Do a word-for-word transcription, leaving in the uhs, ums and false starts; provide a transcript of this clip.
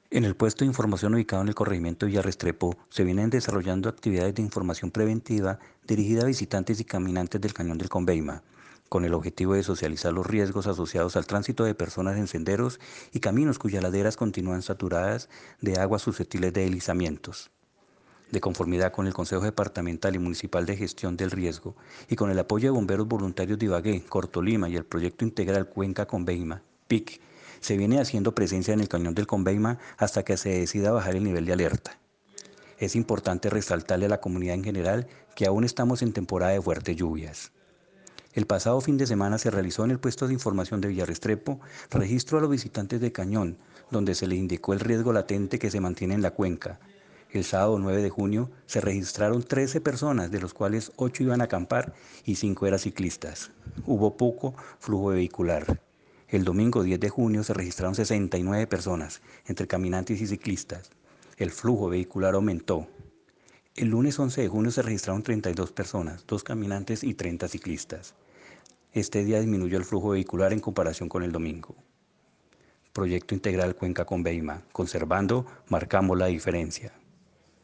En el puesto de información ubicado en el corregimiento de Villarrestrepo, se vienen desarrollando actividades de información preventiva dirigida a visitantes y caminantes del Cañón del Conveima, con el objetivo de socializar los riesgos asociados al tránsito de personas en senderos y caminos cuyas laderas continúan saturadas de aguas susceptibles de deslizamientos. De conformidad con el Consejo Departamental y Municipal de Gestión del Riesgo y con el apoyo de bomberos voluntarios de Ibagué, Cortolima y el proyecto integral Cuenca Conveima, P I C, se viene haciendo presencia en el cañón del Conveima hasta que se decida bajar el nivel de alerta. Es importante resaltarle a la comunidad en general que aún estamos en temporada de fuertes lluvias. El pasado fin de semana se realizó en el puesto de información de Villarrestrepo registro a los visitantes de Cañón, donde se les indicó el riesgo latente que se mantiene en la cuenca. El sábado nueve de junio se registraron trece personas, de los cuales ocho iban a acampar y cinco eran ciclistas. Hubo poco flujo vehicular. El domingo diez de junio se registraron sesenta y nueve personas, entre caminantes y ciclistas. El flujo vehicular aumentó. El lunes once de junio se registraron treinta y dos personas, dos caminantes y treinta ciclistas. Este día disminuyó el flujo vehicular en comparación con el domingo. Proyecto Integral Cuenca Conveima. Conservando, marcamos la diferencia.